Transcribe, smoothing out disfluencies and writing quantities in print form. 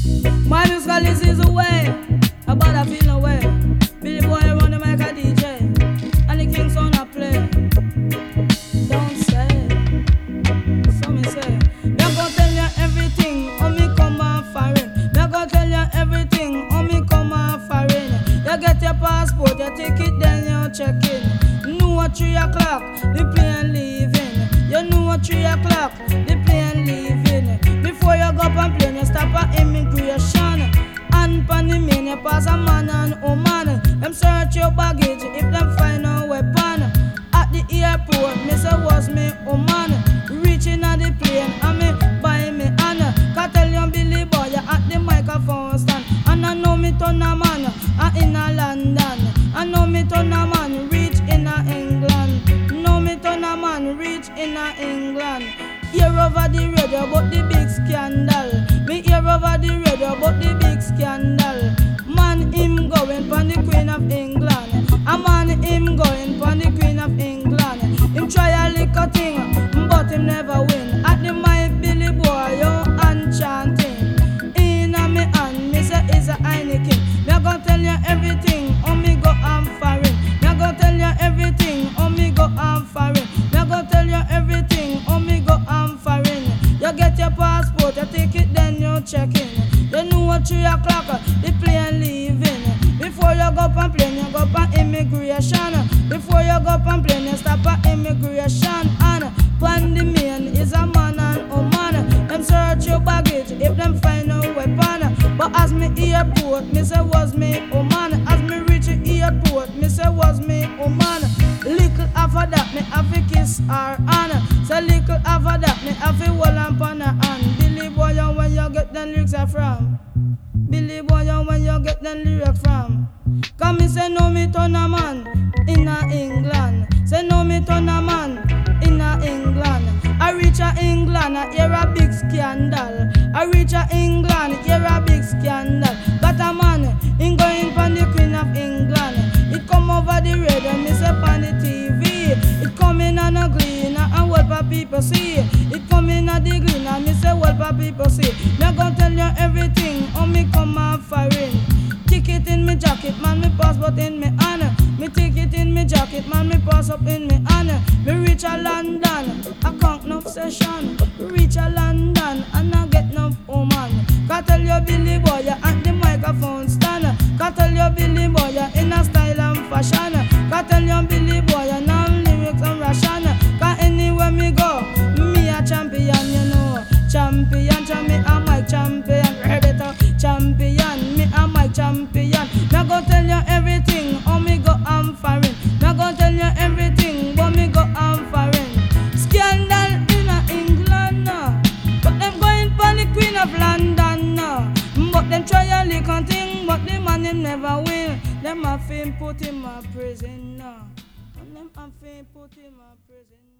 My musical is away, about I feel no way. Billy boy run the mic a DJ, and the king son a play. Don't say, so me say. Me a go tell you everything, how me come on foreign. Me a go tell you everything, how me come on foreign. You get your passport, you take it, then you check in. Know at 3 o'clock, the plane leaving. You know at 3 o'clock, the plane leaving. Before you go up and plane, you stop at immigration. And pan the main, you pass a man and woman. Them search your baggage if them find a weapon. At the airport, me say was me woman. Reaching at the plane, and me buy me Anna. Can tell you Billy boy, you at the microphone stand. And I know me turn a man, in a London. I know me turn a man, reach in a England. Know me turn a man, reach in a England. Hear over the radio about the big scandal. Me hear over the radio about the big scandal. Man him going pon the Queen of England. A man him going pon the Queen of England. Him try a little thing, but him never win. At the mic Billy boy, yo, and chanting. Inna me hand, me say is a Heineken. Me a go tell you everything, how me go am foreign. Me a go tell you everything, how me go am foreign. Me a go tell you everything, how me go am foreign. You get your passport, you take it, then you check in. You know at 3 o'clock, the plane leaving. Before you go up and plane, you go up on immigration. Before you go up and plane, you stop at immigration. And pan the main is a man and woman. Them search your baggage if them find a weapon. But as me airport, me say was me woman. As me reach the airport, me say was me woman. Little after that, me have to kiss her hand. Say little after that, me have to hold on pon her hand. Billy boy, you when you get them lyrics from? Billy boy, you when you get them lyrics from? Come me say no me turn a man in a England. Say no me turn a man in a England. I reach a England, I hear a big scandal. I reach a England, hear a big scandal. Got a man, in going pon the Queen of England. It come over the radio, me say pon the TV. It come in on a green, and what for people see. It come in on the green, and me say what for people see. Me gon' tell you everything, how me come on foreign. Ticket in me jacket, man, me passport in me hand. Me ticket in me jacket, man, me pass up in me hand. Me reach a London, I can't enough session. Reach a London, and I get enough woman. Can tell you Billy boy, you at the microphone stand. Can tell you Billy boy, you in a style and fashion. Can tell you Billy boy, you now lyrics and ration. Cause anywhere me go, me a champion, you know. Champion, me a mic champion. Better champion, me a mic champion. Me go tell you everything, how me go am foreign. Me go tell you everything, but me go am foreign. Scandal in a England, but them going for the Queen of London. But them try a little thing, but the man him never win. Them a fame put him a prison. And them a fame put him a prison.